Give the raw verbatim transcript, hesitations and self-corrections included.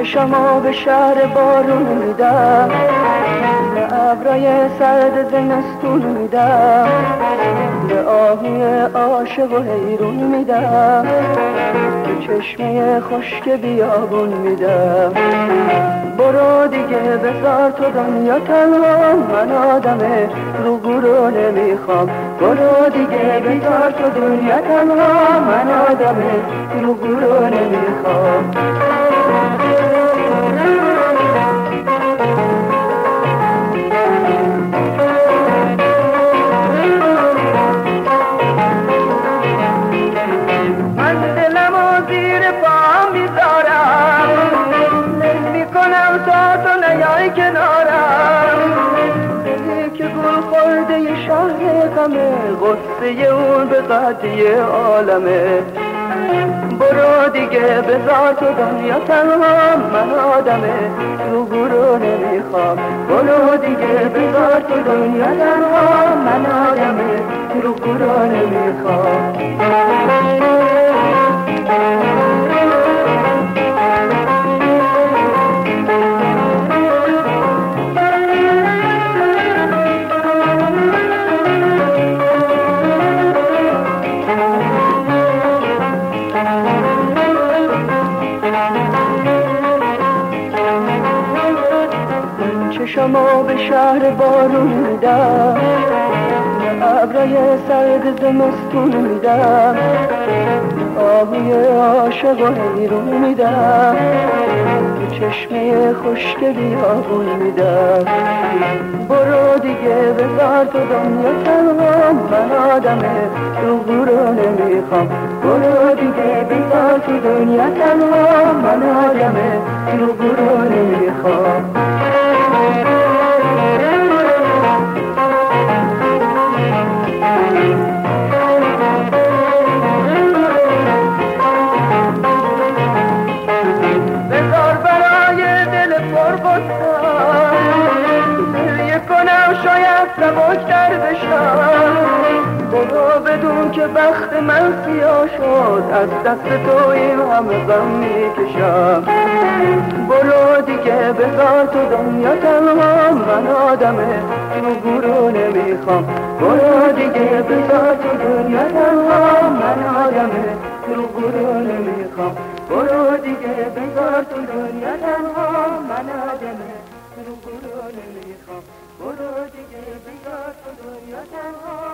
چشمو به شهر بارون میدم، به ابرای سرد زمستون میدم، به آهوی عاشق و حیرون میدم، به چشمه خشک بیابون میدم. برو دیگه بذار تو دنیا تنها، من آدم رو گرو نمیخوام. برو دیگه بذار تو دنیا تنها، من آدم رو گرو نمیخوام. کنارم دلی که گل خورده ی شهر غمه، غصه اون به قدی عالمه. برو دیگه بذار تو دنیا تنها، من آدمه رو گرو نمیخوام. برو دیگه بذار تو دنیا تنها، من آدمه رو گرو نمیخوام. چشمو به شهر بارون میدم، به ابرای سرد زمستون میدم، آهوی عاشق و حیرون میدم، به چشمه خشک بیابون میدم. برو دیگه بذار تو دنیا تنها، من آدم رو گرو نمیخوام. برو دیگه بذار تو دنیا تنها، من آدم رو گرو نمیخوام. بذار برای دل پر بستم، گریه کنم شاید سبکتر بشم. برو بدون که بخت من سیاه شد، از دست تو این همه غم میکشم. برو دیگه بذار تو دنیا تنها، من آدم رو گرو نمیخوام. برو دیگه بذار تو دنیا تنها، من آدم رو گرو نمیخوام. برو دیگه بذار تو دنیا تنها، من آدم رو گرو نمیخوام. برو دیگه بذار تو دنیا تنها.